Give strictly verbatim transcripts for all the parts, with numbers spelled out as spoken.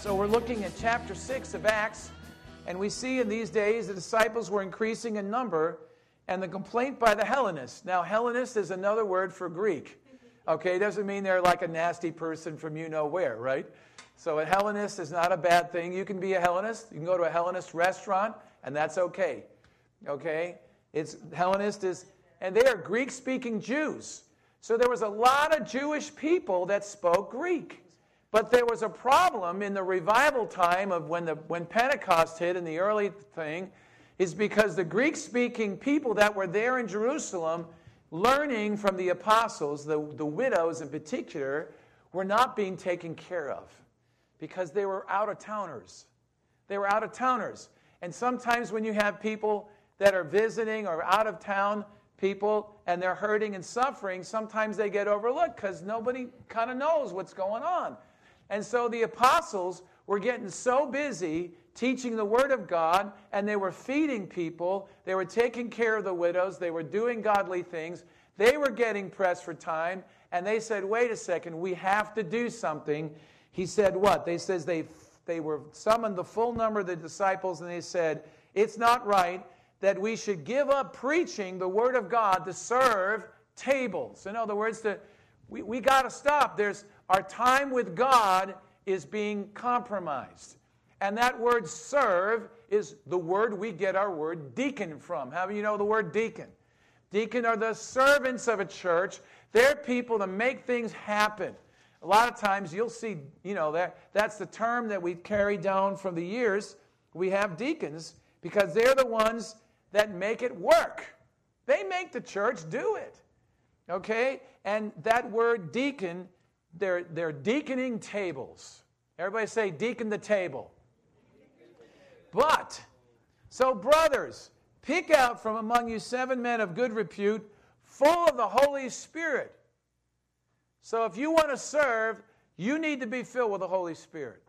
So we're looking at chapter six of Acts, and we see in these days the disciples were increasing in number, and the complaint by the Hellenists. Now, Hellenist is another word for Greek. Okay, it doesn't mean they're like a nasty person from you-know-where, right? So a Hellenist is not a bad thing. You can be a Hellenist. You can go to a Hellenist restaurant, and that's okay. Okay? It's Hellenist is, and they are Greek-speaking Jews. So there was a lot of Jewish people that spoke Greek. But there was a problem in the revival time of when the when Pentecost hit in the early thing, is because the Greek-speaking people that were there in Jerusalem, learning from the apostles, the, the widows in particular, were not being taken care of because they were out-of-towners. They were out-of-towners. And sometimes when you have people that are visiting or out-of-town people and they're hurting and suffering, sometimes they get overlooked because nobody kind of knows what's going on. And so the apostles were getting so busy teaching the Word of God, and they were feeding people, they were taking care of the widows, they were doing godly things, they were getting pressed for time, and they said, wait a second, we have to do something. He said what? They says they, they were summoned the full number of the disciples, and they said, it's not right that we should give up preaching the Word of God to serve tables. In other words, to, we, we got to stop. There's Our time with God is being compromised. And that word serve is the word we get our word deacon from. How do you know the word deacon? Deacon are the servants of a church. They're people to make things happen. A lot of times you'll see, you know, that that's the term that we carry down from the years. We have deacons because they're the ones that make it work. They make the church do it. Okay? And that word deacon, They're, they're deaconing tables. Everybody say, deacon the table. But, so brothers, pick out from among you seven men of good repute, full of the Holy Spirit. So if you want to serve, you need to be filled with the Holy Spirit.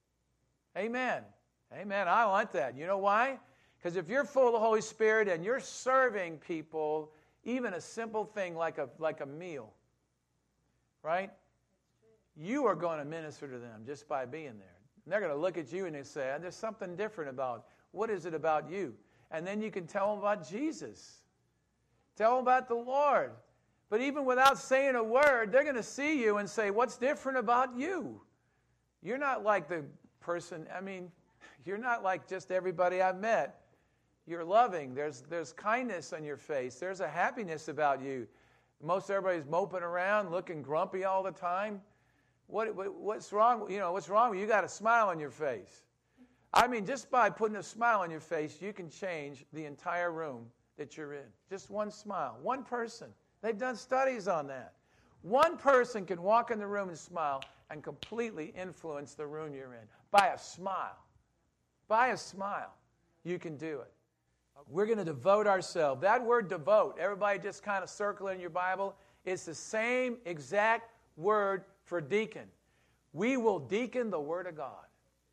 Amen. Amen. I like that. You know why? Because if you're full of the Holy Spirit and you're serving people, even a simple thing like a, like a meal, right? You are going to minister to them just by being there. And they're going to look at you and they say, there's something different about, what is it about you? And then you can tell them about Jesus. Tell them about the Lord. But even without saying a word, they're going to see you and say, what's different about you? You're not like the person, I mean, you're not like just everybody I've met. You're loving. There's, there's kindness on your face. There's a happiness about you. Most everybody's moping around, looking grumpy all the time. What, what what's wrong? You know, what's wrong with you? You got a smile on your face. I mean, just by putting a smile on your face, you can change the entire room that you're in. Just one smile. One person. They've done studies on that. One person can walk in the room and smile and completely influence the room you're in. By a smile. By a smile. You can do it. We're going to devote ourselves. That word devote, everybody just kind of circle in your Bible. It's the same exact word for deacon. We will deacon the Word of God.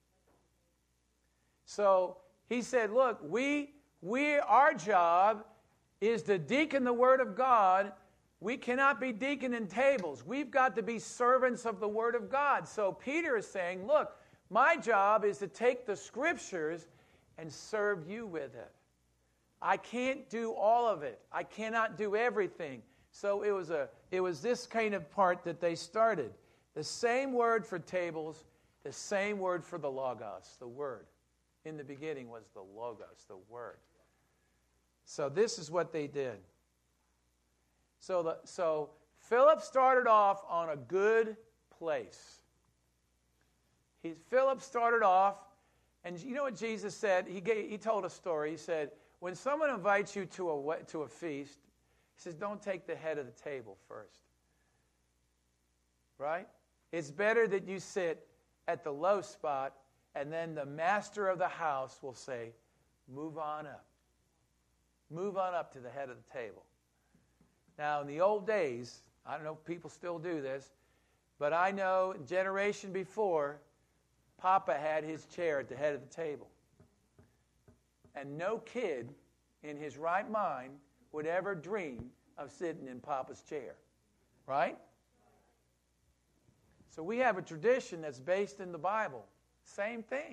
So he said, look, we, we, our job is to deacon the Word of God. We cannot be deaconing tables. We've got to be servants of the Word of God. So Peter is saying, look, my job is to take the Scriptures and serve you with it. I can't do all of it. I cannot do everything. So it was a it was this kind of part that they started. The same word for tables, the same word for the logos, the word. In the beginning was the logos, the word. So this is what they did. So the so Philip started off on a good place. He Philip started off, and you know what Jesus said? He gave, he told a story. He said, when someone invites you to a to a feast, he says, don't take the head of the table first. Right? It's better that you sit at the low spot, and then the master of the house will say, move on up. Move on up to the head of the table. Now, in the old days, I don't know if people still do this, but I know a generation before, Papa had his chair at the head of the table. And no kid in his right mind would ever dream of sitting in Papa's chair. Right? So we have a tradition that's based in the Bible. Same thing.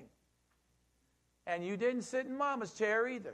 And you didn't sit in mama's chair either.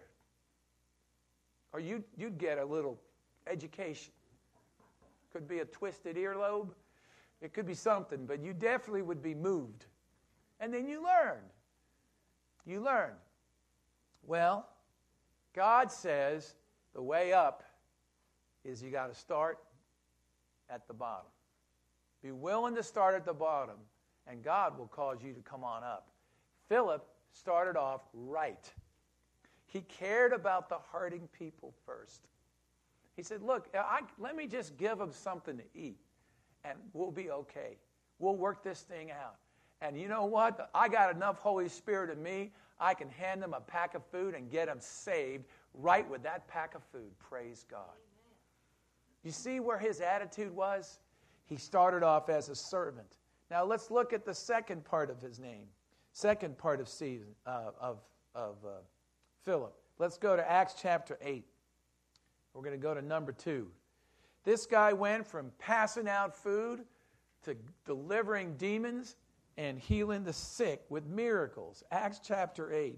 Or you'd, you'd get a little education. Could be a twisted earlobe. It could be something, but you definitely would be moved. And then you learn. You learn. Well, God says the way up is you got to start at the bottom. Be willing to start at the bottom, and God will cause you to come on up. Philip started off right. He cared about the hurting people first. He said, look, I, let me just give them something to eat, and we'll be okay. We'll work this thing out. And you know what? I got enough Holy Spirit in me, I can hand them a pack of food and get them saved right with that pack of food. Praise God. Amen. You see where his attitude was? He started off as a servant. Now let's look at the second part of his name. Second part of season, uh, of, of uh, Philip. Let's go to Acts chapter eight. We're going to go to number two. This guy went from passing out food to delivering demons and healing the sick with miracles. Acts chapter eight.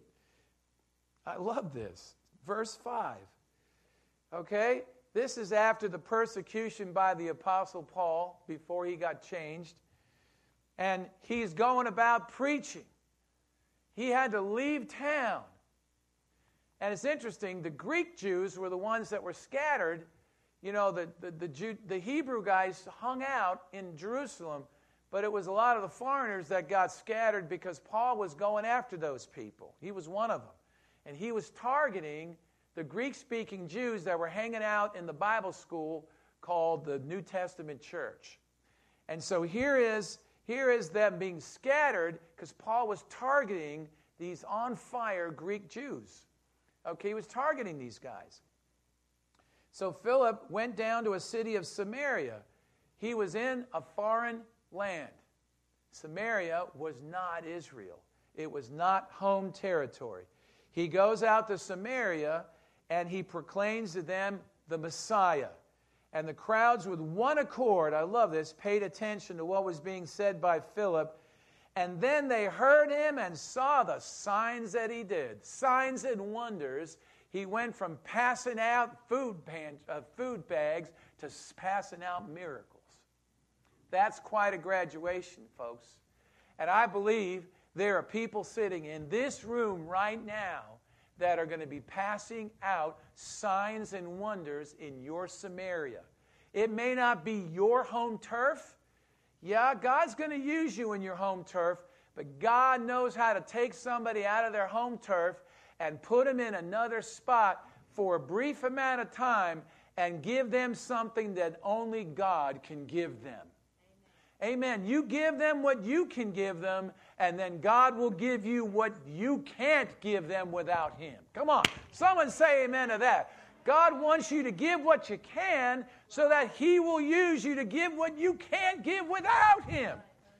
I love this. Verse five. Okay? This is after the persecution by the Apostle Paul, before he got changed. And he's going about preaching. He had to leave town. And it's interesting, the Greek Jews were the ones that were scattered. You know, the, the, the, Jew, the Hebrew guys hung out in Jerusalem, but it was a lot of the foreigners that got scattered because Paul was going after those people. He was one of them. And he was targeting the Greek-speaking Jews that were hanging out in the Bible school called the New Testament Church. And so here is, here is them being scattered because Paul was targeting these on-fire Greek Jews. Okay, he was targeting these guys. So Philip went down to a city of Samaria. He was in a foreign land. Samaria was not Israel. It was not home territory. He goes out to Samaria and he proclaims to them the Messiah. And the crowds with one accord, I love this, paid attention to what was being said by Philip. And then they heard him and saw the signs that he did. Signs and wonders. He went from passing out food, pan, uh, food bags to passing out miracles. That's quite a graduation, folks. And I believe there are people sitting in this room right now that are going to be passing out signs and wonders in your Samaria. It may not be your home turf. Yeah, God's going to use you in your home turf, but God knows how to take somebody out of their home turf and put them in another spot for a brief amount of time and give them something that only God can give them. Amen. Amen. You give them what you can give them, and then God will give you what you can't give them without Him. Come on. Someone say amen to that. God wants you to give what you can so that He will use you to give what you can't give without Him.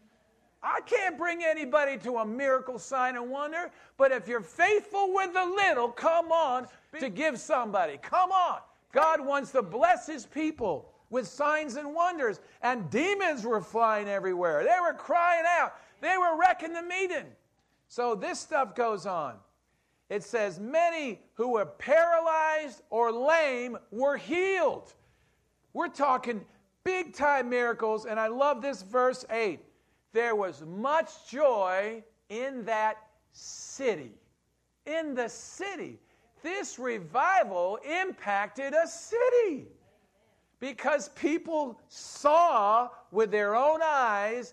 I can't bring anybody to a miracle, sign, and wonder, but if you're faithful with the little, come on to give somebody. Come on. God wants to bless His people with signs and wonders, and demons were flying everywhere. They were crying out. They were wrecking the meeting. So this stuff goes on. It says, many who were paralyzed or lame were healed. We're talking big-time miracles, and I love this verse eight. There was much joy in that city. In the city. This revival impacted a city because people saw with their own eyes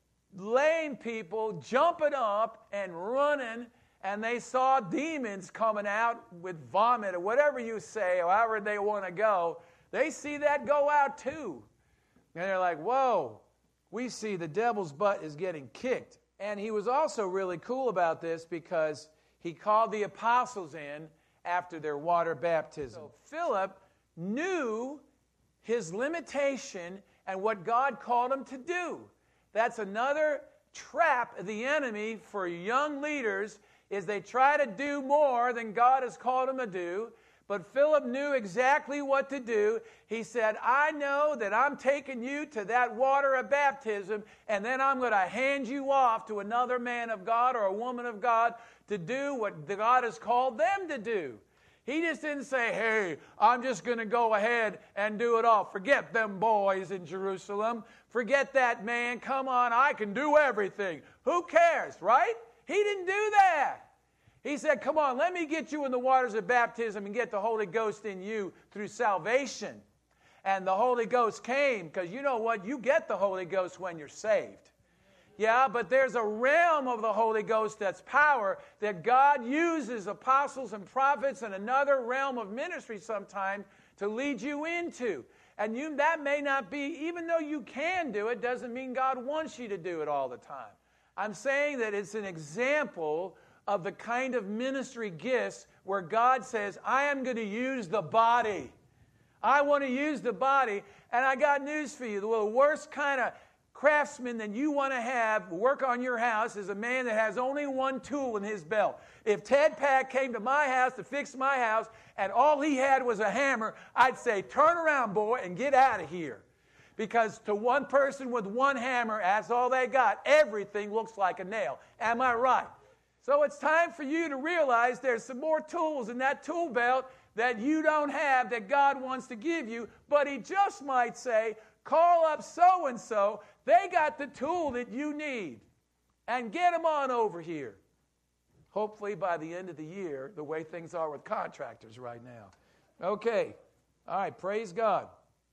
lame people jumping up and running, and they saw demons coming out with vomit or whatever you say, or however they want to go. They see that go out too. And they're like, whoa, we see the devil's butt is getting kicked. And he was also really cool about this because he called the apostles in after their water baptism. So Philip knew his limitation and what God called him to do. That's another trap of the enemy for young leaders, is they try to do more than God has called them to do, But Philip knew exactly what to do. He said, I know that I'm taking you to that water of baptism, and then I'm going to hand you off to another man of God or a woman of God to do what God has called them to do. He just didn't say, hey, I'm just going to go ahead and do it all. Forget them boys in Jerusalem. Forget that man. Come on, I can do everything. Who cares, right? He didn't do that. He said, come on, let me get you in the waters of baptism and get the Holy Ghost in you through salvation. And the Holy Ghost came because you know what? You get the Holy Ghost when you're saved. Yeah, but there's a realm of the Holy Ghost that's power that God uses apostles and prophets and another realm of ministry sometime to lead you into. And you, that may not be, even though you can do it, doesn't mean God wants you to do it all the time. I'm saying that it's an example of the kind of ministry gifts where God says, I am going to use the body. I want to use the body. And I got news for you. The worst kind of craftsman that you want to have work on your house is a man that has only one tool in his belt. If Ted Pack came to my house to fix my house and all he had was a hammer, I'd say, turn around, boy, and get out of here. Because to one person with one hammer, that's all they got. Everything looks like a nail. Am I right? So it's time for you to realize there's some more tools in that tool belt that you don't have that God wants to give you, but he just might say, call up so-and-so. They got the tool that you need. And get them on over here. Hopefully by the end of the year, the way things are with contractors right now. Okay. All right. Praise God.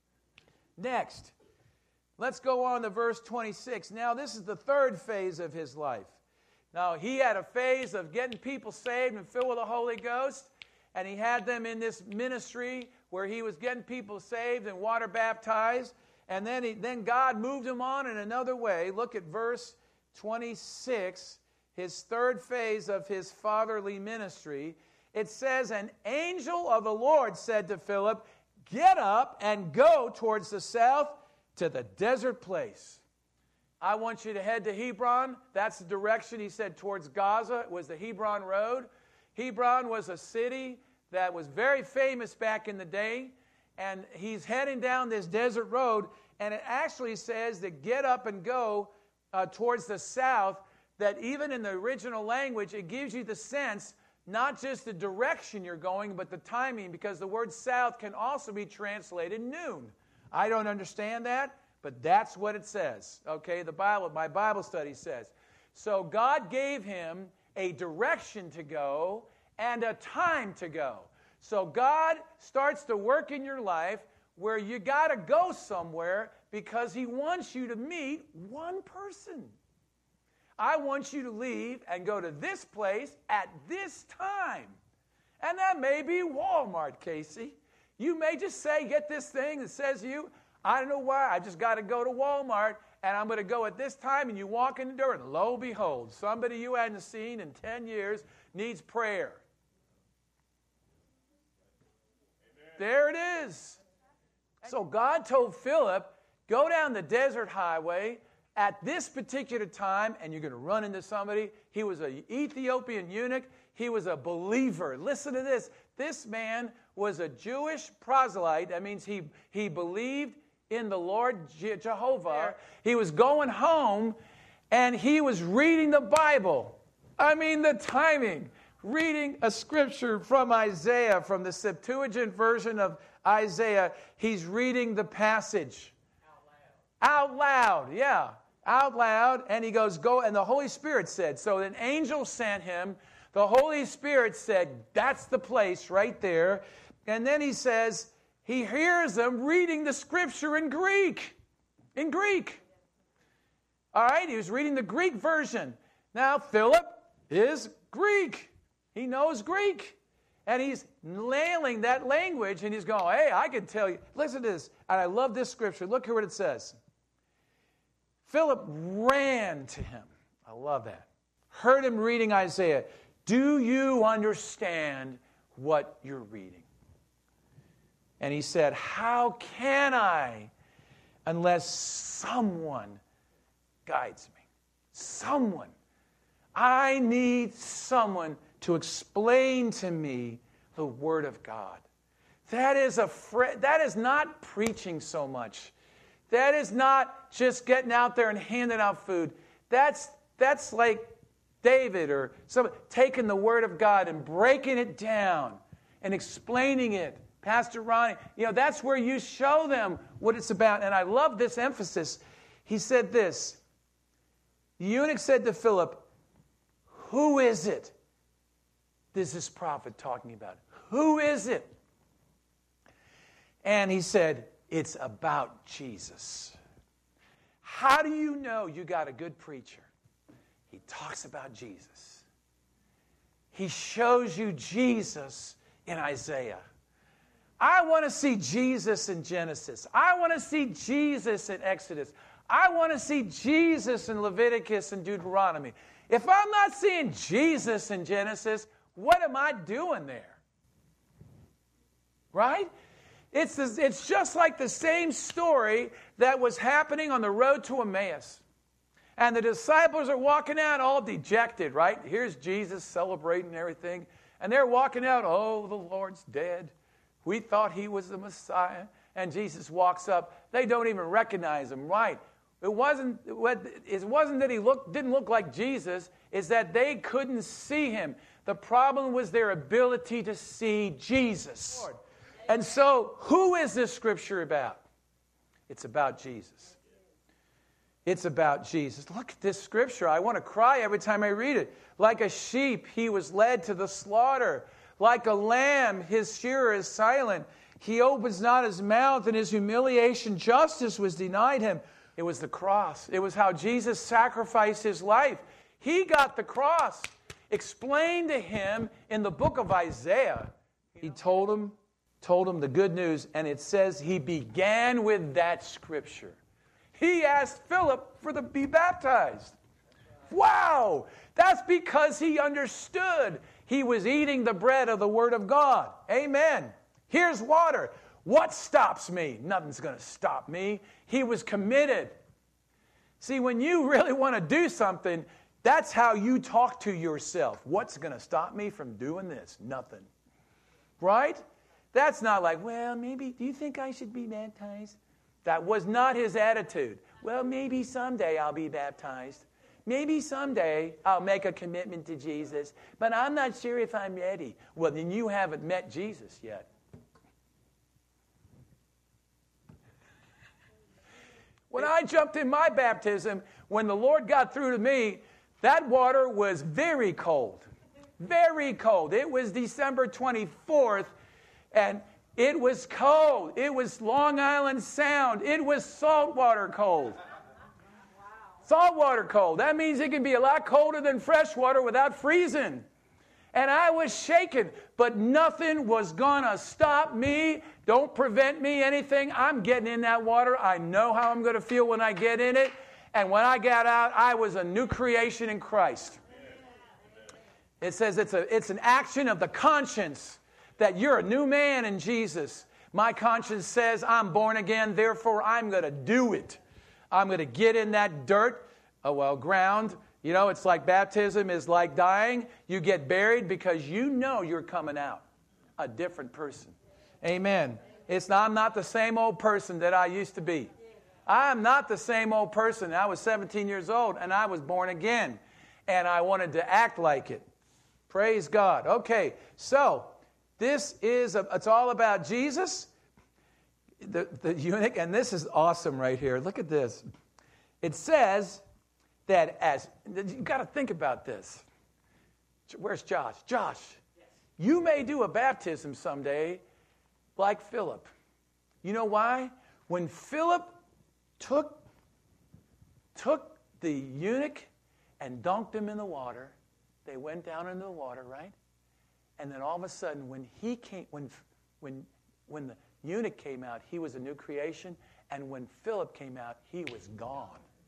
Next, let's go on to verse twenty-six. Now, this is the third phase of his life. Now, he had a phase of getting people saved and filled with the Holy Ghost, and he had them in this ministry where he was getting people saved and water baptized, and then, he, then God moved him on in another way. Look at verse twenty-six, his third phase of his fatherly ministry. It says, an angel of the Lord said to Philip, get up and go towards the south to the desert place. I want you to head to Hebron. That's the direction he said towards Gaza. It was the Hebron road. Hebron was a city that was very famous back in the day. And he's heading down this desert road. And it actually says that get up and go uh, towards the south. That even in the original language, it gives you the sense, not just the direction you're going, but the timing. Because the word south can also be translated noon. I don't understand that. But that's what it says, okay? The Bible, my Bible study says. So God gave him a direction to go and a time to go. So God starts to work in your life where you got to go somewhere because he wants you to meet one person. I want you to leave and go to this place at this time. And that may be Walmart, Casey. You may just say, get this thing that says you, I don't know why. I just got to go to Walmart, and I'm going to go at this time, and you walk in the door, and lo, behold, somebody you hadn't seen in ten years needs prayer. Amen. There it is. So God told Philip, go down the desert highway at this particular time, and you're going to run into somebody. He was an Ethiopian eunuch. He was a believer. Listen to this. This man was a Jewish proselyte. That means he, he believed in the Lord Jehovah. He was going home, and he was reading the Bible. I mean, the timing. Reading a scripture from Isaiah, from the Septuagint version of Isaiah. He's reading the passage. Out loud. Out loud, yeah. Out loud. And he goes, go. And the Holy Spirit said, so an angel sent him. The Holy Spirit said, that's the place right there. And then he says, he hears them reading the scripture in Greek. In Greek. All right, he was reading the Greek version. Now, Philip is Greek. He knows Greek. And he's nailing that language, and he's going, hey, I can tell you. Listen to this. And I love this scripture. Look at what it says. Philip ran to him. I love that. Heard him reading Isaiah. Do you understand what you're reading? And he said, how can I unless someone guides me? Someone. I need someone to explain to me the Word of God. That is a fr- that is not preaching so much. That is not just getting out there and handing out food. That's that's like David or somebody taking the Word of God and breaking it down and explaining it. Pastor Ronnie, you know, that's where you show them what it's about. And I love this emphasis. He said this. The eunuch said to Philip, who is it this is prophet talking about? Who is it? And he said, it's about Jesus. How do you know you got a good preacher? He talks about Jesus. He shows you Jesus in Isaiah. I want to see Jesus in Genesis. I want to see Jesus in Exodus. I want to see Jesus in Leviticus and Deuteronomy. If I'm not seeing Jesus in Genesis, what am I doing there? Right? It's, this, it's just like the same story that was happening on the road to Emmaus. And the disciples are walking out all dejected, right? Here's Jesus celebrating everything. And they're walking out, oh, the Lord's dead. We thought he was the Messiah. And Jesus walks up. They don't even recognize him, right? It wasn't, it wasn't that he looked, didn't look like Jesus. It's that they couldn't see him. The problem was their ability to see Jesus. Lord. And so, who is this scripture about? It's about Jesus. It's about Jesus. Look at this scripture. I want to cry every time I read it. Like a sheep, he was led to the slaughter. Like a lamb, his shearer is silent. He opens not his mouth, and his humiliation, justice was denied him. It was the cross. It was how Jesus sacrificed his life. He got the cross explained to him in the book of Isaiah. He told him, told him the good news, and it says he began with that scripture. He asked Philip for the be baptized. Wow! That's because he understood he was eating the bread of the Word of God. Amen. Here's water. What stops me? Nothing's going to stop me. He was committed. See, when you really want to do something, that's how you talk to yourself. What's going to stop me from doing this? Nothing. Right? That's not like, well, maybe, do you think I should be baptized? That was not his attitude. Well, maybe someday I'll be baptized. Maybe someday I'll make a commitment to Jesus, but I'm not sure if I'm ready. Well, then you haven't met Jesus yet. When I jumped in my baptism, when the Lord got through to me, that water was very cold. Very cold. It was December twenty-fourth, and it was cold. It was Long Island Sound. It was saltwater cold. Saltwater cold. That means it can be a lot colder than fresh water without freezing. And I was shaken, but nothing was going to stop me. Don't prevent me anything. I'm getting in that water. I know how I'm going to feel when I get in it. And when I got out, I was a new creation in Christ. It says it's a it's an action of the conscience that you're a new man in Jesus. My conscience says I'm born again, therefore I'm going to do it. I'm going to get in that dirt, oh well, ground. You know, it's like baptism is like dying. You get buried because you know you're coming out a different person. Amen. It's not, I'm not the same old person that I used to be. I'm not the same old person. I was seventeen years old and I was born again. And I wanted to act like it. Praise God. Okay, so this is, a, it's all about Jesus, the, the eunuch, and this is awesome right here. Look at this. It says that as, you've got to think about this. Where's Josh? Josh, yes. You may do a baptism someday like Philip. You know why? When Philip took, took the eunuch and dunked him in the water, they went down into the water, right? And then all of a sudden, when he came, when, when, when the eunuch came out, he was a new creation. And when Philip came out, he was gone.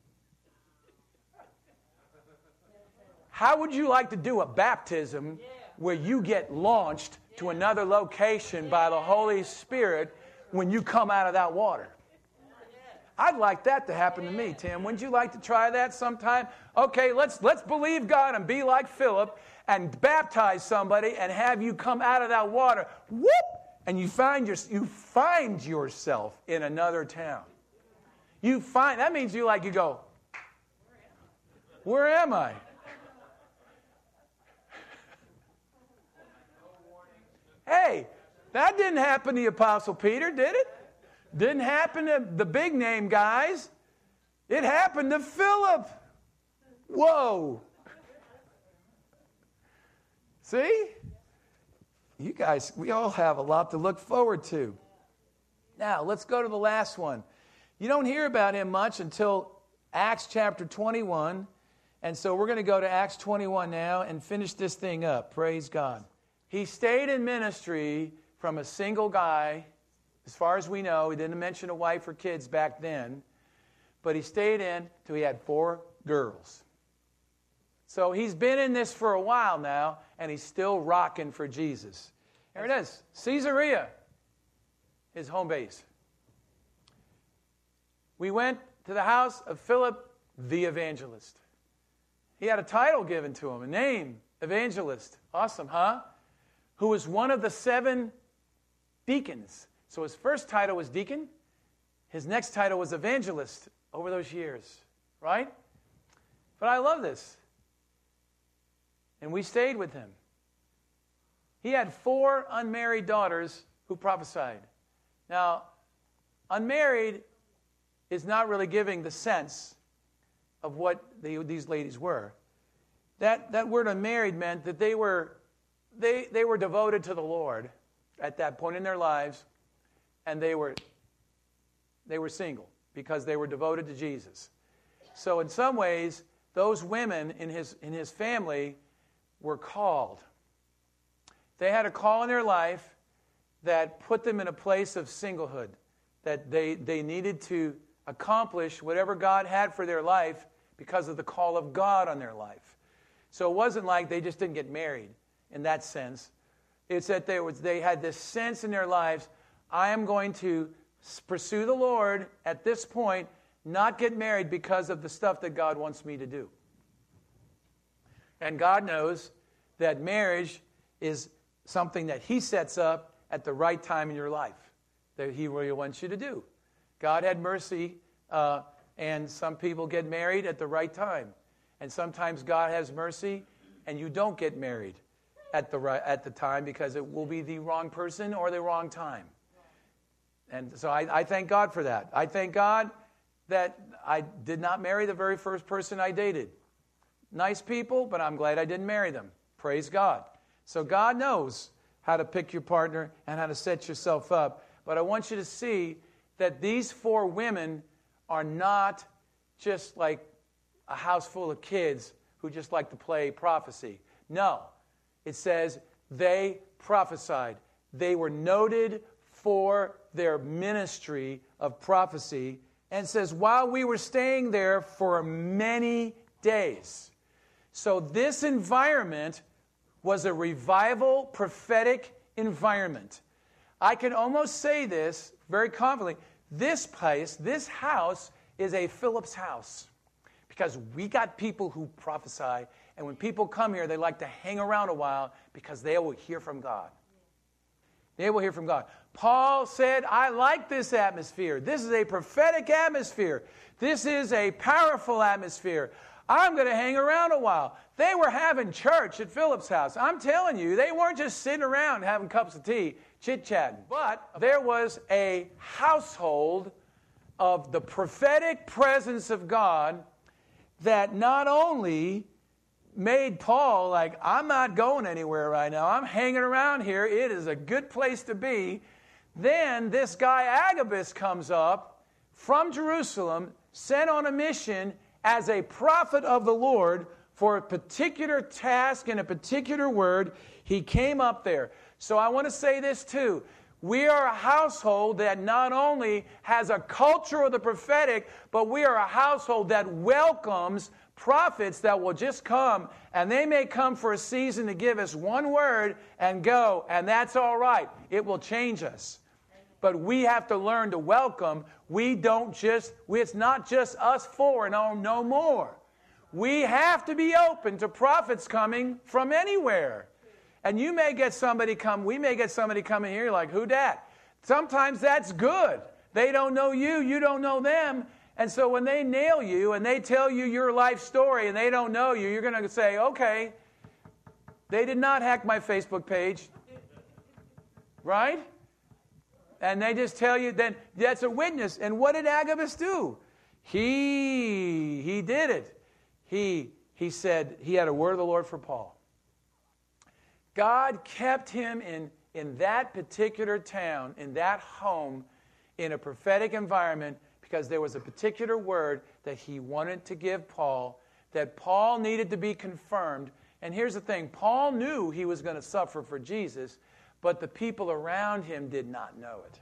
How would you like to do a baptism where you get launched to another location by the Holy Spirit when you come out of that water? I'd like that to happen to me, Tim. Wouldn't you like to try that sometime? Okay, let's let's believe God and be like Philip and baptize somebody and have you come out of that water. Whoop! And you find your, you find yourself in another town. You find, that means you like, you go, where am I? Hey, that didn't happen to the Apostle Peter, did it? Didn't happen to the big name guys. It happened to Philip. Whoa. See? You guys, we all have a lot to look forward to. Now, let's go to the last one. You don't hear about him much until Acts chapter twenty-one. And so we're going to go to Acts twenty-one now and finish this thing up. Praise God. He stayed in ministry from a single guy. As far as we know, he didn't mention a wife or kids back then. But he stayed in till he had four girls. So he's been in this for a while now, and he's still rocking for Jesus. There it is. Caesarea, his home base. We went to the house of Philip the evangelist. He had a title given to him, a name, evangelist. Awesome, huh? Who was one of the seven deacons. So his first title was deacon. His next title was evangelist over those years, right? But I love this. And we stayed with him. He had four unmarried daughters who prophesied. Now, unmarried is not really giving the sense of what they, these ladies were. That, that word unmarried meant that they were, they, they were devoted to the Lord at that point in their lives, and they were, they were single because they were devoted to Jesus. So in some ways, those women in his, in his family were called. They had a call in their life that put them in a place of singlehood, that they, they needed to accomplish whatever God had for their life because of the call of God on their life. So it wasn't like they just didn't get married in that sense. It's that they, was, they had this sense in their lives, I am going to pursue the Lord at this point, not get married because of the stuff that God wants me to do. And God knows that marriage is something that He sets up at the right time in your life, that He really wants you to do. God had mercy, uh, and some people get married at the right time. And sometimes God has mercy, and you don't get married at the right, at the time because it will be the wrong person or the wrong time. And so I, I thank God for that. I thank God that I did not marry the very first person I dated. Nice people, but I'm glad I didn't marry them. Praise God. So God knows how to pick your partner and how to set yourself up. But I want you to see that these four women are not just like a house full of kids who just like to play prophecy. No. It says they prophesied. They were noted for their ministry of prophecy. And it says, while we were staying there for many days. So this environment was a revival, prophetic environment. I can almost say this very confidently. This place, this house, is a Philip's house. Because we got people who prophesy, and when people come here, they like to hang around a while because they will hear from God. They will hear from God. Paul said, I like this atmosphere. This is a prophetic atmosphere. This is a powerful atmosphere. I'm going to hang around a while. They were having church at Philip's house. I'm telling you, they weren't just sitting around having cups of tea, chit-chatting. But there was a household of the prophetic presence of God that not only made Paul like, I'm not going anywhere right now. I'm hanging around here. It is a good place to be. Then this guy Agabus comes up from Jerusalem, sent on a mission as a prophet of the Lord for a particular task and a particular word. He came up there. So I want to say this too. We are a household that not only has a culture of the prophetic, but we are a household that welcomes prophets that will just come, and they may come for a season to give us one word and go, and that's all right. It will change us. but we have to learn to welcome. We don't just, we, it's not just us four and no, no more. We have to be open to prophets coming from anywhere. And you may get somebody come, we may get somebody coming here like, who dat? Sometimes that's good. They don't know you, you don't know them. And so when they nail you and they tell you your life story and they don't know you, you're going to say, okay, they did not hack my Facebook page. Right? And they just tell you, then that's a witness. And what did Agabus do? He, he did it. He, he said he had a word of the Lord for Paul. God kept him in, in that particular town, in that home, in a prophetic environment, because there was a particular word that he wanted to give Paul, that Paul needed to be confirmed. And here's the thing, Paul knew he was going to suffer for Jesus, but the people around him did not know it.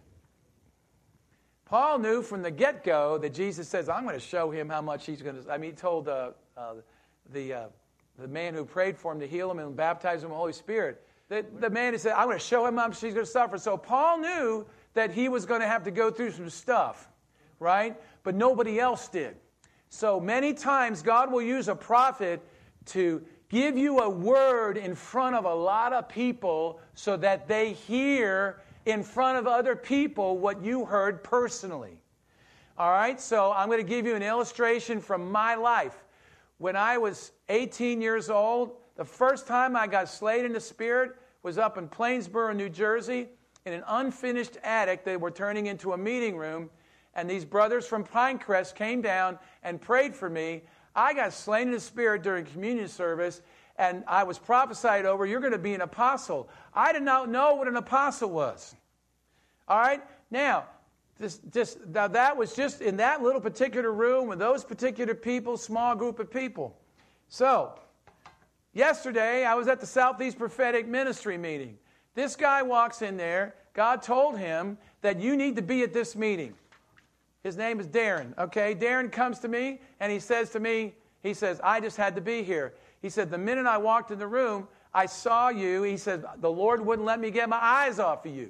Paul knew from the get-go that Jesus says, I'm going to show him how much he's going to... I mean, he told uh, uh, the, uh, the man who prayed for him to heal him and baptize him with the Holy Spirit. The, the man, he said, I'm going to show him how much he's going to suffer. So Paul knew that he was going to have to go through some stuff, right? But nobody else did. So many times God will use a prophet to give you a word in front of a lot of people so that they hear in front of other people what you heard personally. All right, so I'm going to give you an illustration from my life. When I was eighteen years old, the first time I got slayed in the Spirit was up in Plainsboro, New Jersey, in an unfinished attic they were turning into a meeting room, and these brothers from Pinecrest came down and prayed for me. I got slain in the Spirit during communion service, and I was prophesied over, you're going to be an apostle. I did not know what an apostle was. All right? Now, this, just, now that was just in that little particular room with those particular people, small group of people. So, yesterday I was at the Southeast Prophetic Ministry meeting. This guy walks in there. God told him that you need to be at this meeting. His name is Darren, okay? Darren comes to me, and he says to me, he says, I just had to be here. He said, the minute I walked in the room, I saw you. He said, the Lord wouldn't let me get my eyes off of you.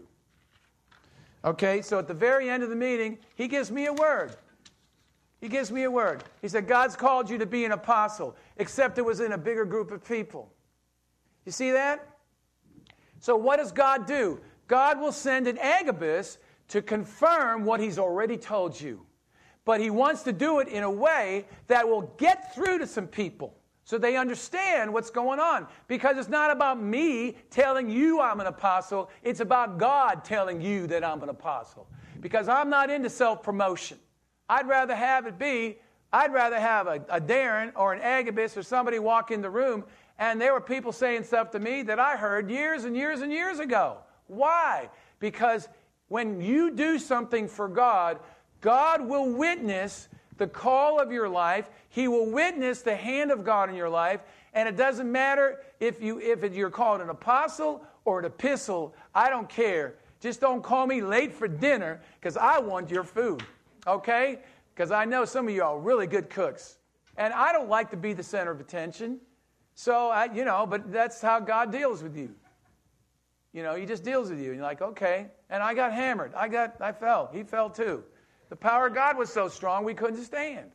Okay, so at the very end of the meeting, he gives me a word. He gives me a word. He said, God's called you to be an apostle, except it was in a bigger group of people. You see that? So what does God do? God will send an Agabus to confirm what he's already told you. But he wants to do it in a way that will get through to some people so they understand what's going on. Because it's not about me telling you I'm an apostle. It's about God telling you that I'm an apostle. Because I'm not into self-promotion. I'd rather have it be, I'd rather have a, a Darren or an Agabus or somebody walk in the room and there were people saying stuff to me that I heard years and years and years ago. Why? Because when you do something for God, God will witness the call of your life. He will witness the hand of God in your life. And it doesn't matter if, you, if you're called an apostle or an epistle. I don't care. Just don't call me late for dinner because I want your food. Okay? Because I know some of you are really good cooks. And I don't like to be the center of attention. So, I, you know, but that's how God deals with you. You know, he just deals with you. And you're like, okay. And I got hammered. I got, I fell. He fell too. The power of God was so strong we couldn't stand.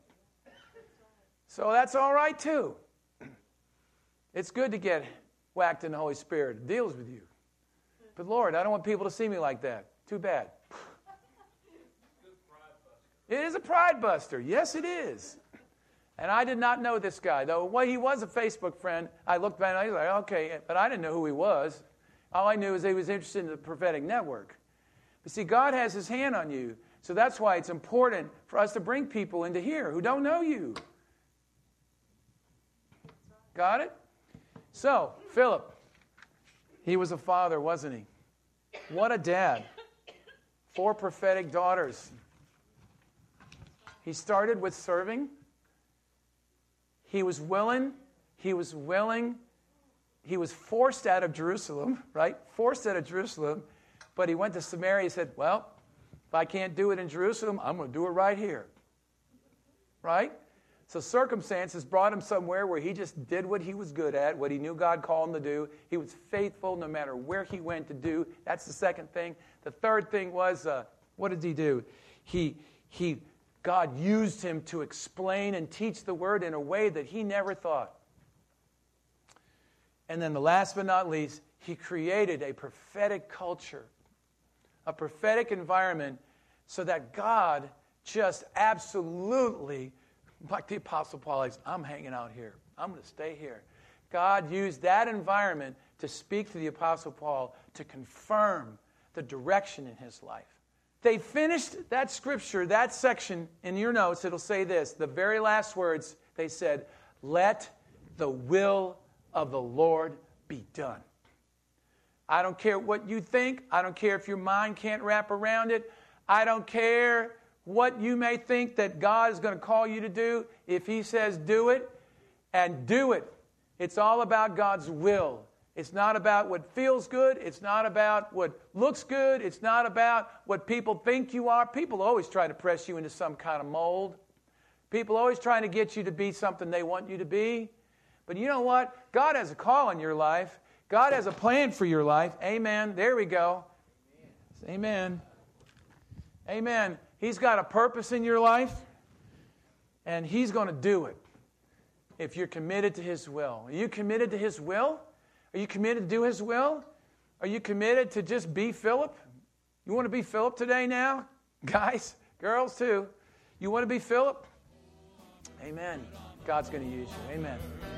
So that's all right too. It's good to get whacked in the Holy Spirit. It deals with you. But Lord, I don't want people to see me like that. Too bad. It is a pride buster. Yes, it is. And I did not know this guy. Though well, he was a Facebook friend, I looked back and I was like, okay, but I didn't know who he was. All I knew is he was interested in the prophetic network. But see, God has his hand on you. So that's why it's important for us to bring people into here who don't know you. Got it? So, Philip, he was a father, wasn't he? What a dad. Four prophetic daughters. He started with serving. He was willing. He was willing. He was forced out of Jerusalem, right? Forced out of Jerusalem. But he went to Samaria. He said, well, if I can't do it in Jerusalem, I'm going to do it right here. Right? So circumstances brought him somewhere where he just did what he was good at, what he knew God called him to do. He was faithful no matter where he went to do. That's the second thing. The third thing was, uh, what did he do? He, he, God used him to explain and teach the word in a way that he never thought. And then the last but not least, he created a prophetic culture, a prophetic environment so that God just absolutely, like the Apostle Paul is, I'm hanging out here. I'm going to stay here. God used that environment to speak to the Apostle Paul to confirm the direction in his life. They finished that scripture, that section in your notes. It'll say this, the very last words, they said, let the will of the Lord be done. I don't care what you think. I don't care if your mind can't wrap around it. I don't care what you may think that God is going to call you to do. If he says do it, and do it. It's all about God's will. It's not about what feels good. It's not about what looks good. It's not about what people think you are. People always try to press you into some kind of mold. People always trying to get you to be something they want you to be. But you know what? God has a call in your life. God has a plan for your life. Amen. There we go. Amen. Amen. He's got a purpose in your life, and he's going to do it if you're committed to his will. Are you committed to his will? Are you committed to do his will? Are you committed to just be Philip? You want to be Philip today now? Guys, girls too. You want to be Philip? Amen. God's going to use you. Amen.